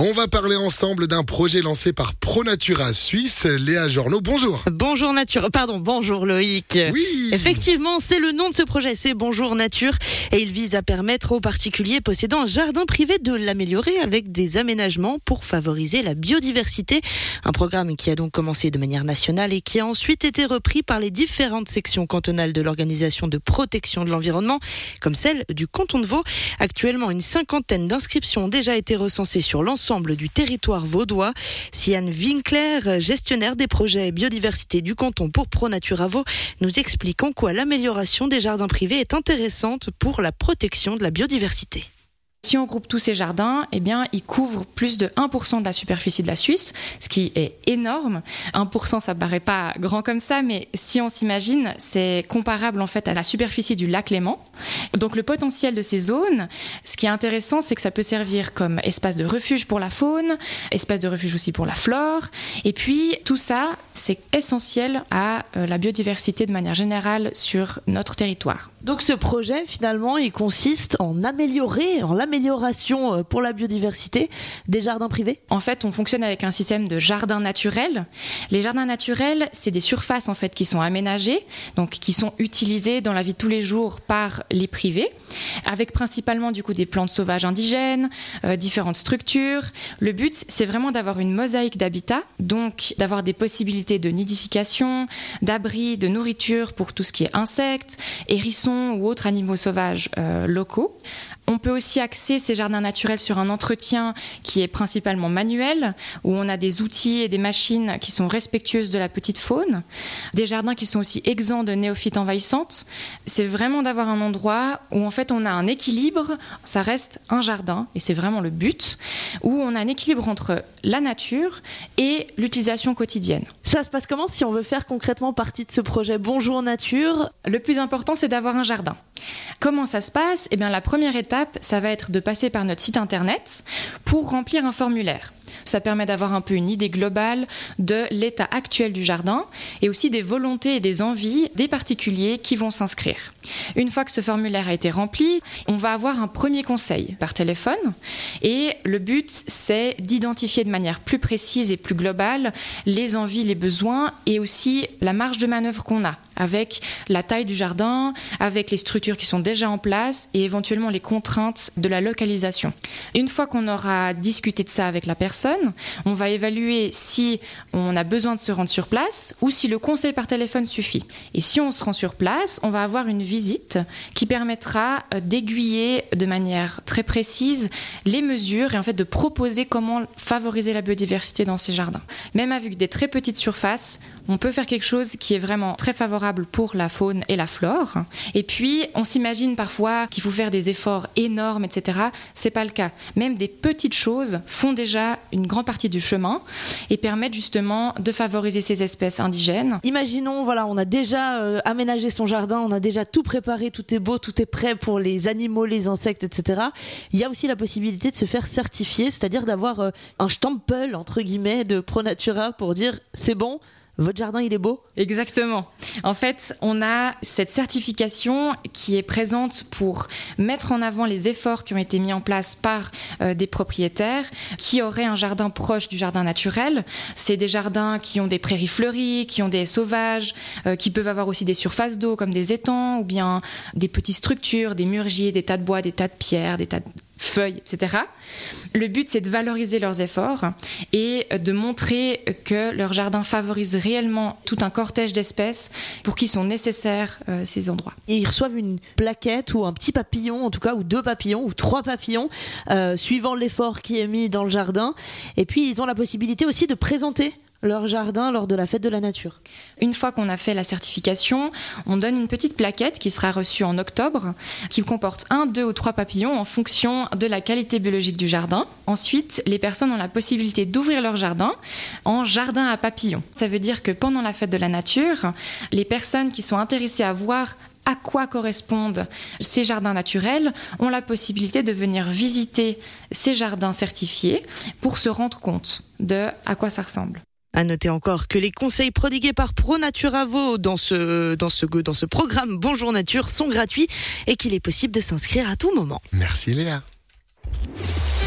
On va parler ensemble d'un projet lancé par ProNatura Suisse. Léa Journeau, bonjour. Bonjour Loïc. Oui. Effectivement, c'est le nom de ce projet, c'est Bonjour Nature. Et il vise à permettre aux particuliers possédant un jardin privé de l'améliorer avec des aménagements pour favoriser la biodiversité. Un programme qui a donc commencé de manière nationale et qui a ensuite été repris par les différentes sections cantonales de l'organisation de protection de l'environnement, comme celle du canton de Vaud. Actuellement, une cinquantaine d'inscriptions ont déjà été recensées sur l'ensemble du territoire vaudois. Sian Winkler, gestionnaire des projets biodiversité du canton pour ProNatura Vaud, nous explique en quoi l'amélioration des jardins privés est intéressante pour la protection de la biodiversité. Si on groupe tous ces jardins, ils couvrent plus de 1% de la superficie de la Suisse, ce qui est énorme. 1%, ça paraît pas grand comme ça, mais si on s'imagine, c'est comparable en fait à la superficie du lac Léman. Donc le potentiel de ces zones, ce qui est intéressant, c'est que ça peut servir comme espace de refuge pour la faune, espace de refuge aussi pour la flore. Et puis tout ça, c'est essentiel à la biodiversité de manière générale sur notre territoire. Donc ce projet, finalement, il consiste en l'amélioration pour la biodiversité des jardins privés. En fait, on fonctionne avec un système de jardins naturels. Les jardins naturels, c'est des surfaces en fait qui sont aménagées, donc qui sont utilisées dans la vie de tous les jours par les privés, avec principalement du coup des plantes sauvages indigènes, différentes structures. Le but, c'est vraiment d'avoir une mosaïque d'habitats, donc d'avoir des possibilités de nidification, d'abri, de nourriture pour tout ce qui est insectes, hérissons ou autres animaux sauvages locaux. On peut aussi axer ces jardins naturels sur un entretien qui est principalement manuel, où on a des outils et des machines qui sont respectueuses de la petite faune, des jardins qui sont aussi exempts de néophytes envahissantes. C'est vraiment d'avoir un endroit où en fait on a un équilibre, ça reste un jardin, et c'est vraiment le but, où on a un équilibre entre la nature et l'utilisation quotidienne. Ça se passe comment si on veut faire concrètement partie de ce projet Bonjour Nature ? Le plus important, c'est d'avoir un jardin. Comment ça se passe ? La première étape, ça va être de passer par notre site internet pour remplir un formulaire. Ça permet d'avoir un peu une idée globale de l'état actuel du jardin et aussi des volontés et des envies des particuliers qui vont s'inscrire. Une fois que ce formulaire a été rempli, on va avoir un premier conseil par téléphone et le but, c'est d'identifier de manière plus précise et plus globale les envies, les besoins et aussi la marge de manœuvre qu'on a avec la taille du jardin, avec les structures qui sont déjà en place et éventuellement les contraintes de la localisation. Une fois qu'on aura discuté de ça avec la personne, on va évaluer si on a besoin de se rendre sur place ou si le conseil par téléphone suffit. Et si on se rend sur place, on va avoir une visite qui permettra d'aiguiller de manière très précise les mesures et en fait de proposer comment favoriser la biodiversité dans ces jardins. Même avec des très petites surfaces, on peut faire quelque chose qui est vraiment très favorable pour la faune et la flore. Et puis, on s'imagine parfois qu'il faut faire des efforts énormes, etc. C'est pas le cas. Même des petites choses font déjà une grande partie du chemin et permettent justement de favoriser ces espèces indigènes. Imaginons, on a déjà aménagé son jardin, on a déjà tout préparé, tout est beau, tout est prêt pour les animaux, les insectes, etc. Il y a aussi la possibilité de se faire certifier, c'est-à-dire d'avoir un stempel, entre guillemets, de ProNatura pour dire c'est bon, votre jardin, il est beau ? Exactement. En fait, on a cette certification qui est présente pour mettre en avant les efforts qui ont été mis en place par des propriétaires qui auraient un jardin proche du jardin naturel. C'est des jardins qui ont des prairies fleuries, qui ont des haies sauvages, qui peuvent avoir aussi des surfaces d'eau comme des étangs ou bien des petites structures, des mûriers, des tas de bois, des tas de pierres, des tas de feuilles, etc. Le but, c'est de valoriser leurs efforts et de montrer que leur jardin favorise réellement tout un cortège d'espèces pour qui sont nécessaires ces endroits. Et ils reçoivent une plaquette ou un petit papillon, en tout cas, ou 2 papillons, ou 3 papillons, suivant l'effort qui est mis dans le jardin. Et puis, ils ont la possibilité aussi de présenter leur jardin lors de la fête de la nature. Une fois qu'on a fait la certification, on donne une petite plaquette qui sera reçue en octobre, qui comporte 1, 2 ou 3 papillons en fonction de la qualité biologique du jardin. Ensuite, les personnes ont la possibilité d'ouvrir leur jardin en jardin à papillons. Ça veut dire que pendant la fête de la nature, les personnes qui sont intéressées à voir à quoi correspondent ces jardins naturels ont la possibilité de venir visiter ces jardins certifiés pour se rendre compte de à quoi ça ressemble. À noter encore que les conseils prodigués par ProNatura Vaud dans ce programme Bonjour Nature sont gratuits et qu'il est possible de s'inscrire à tout moment. Merci Léa.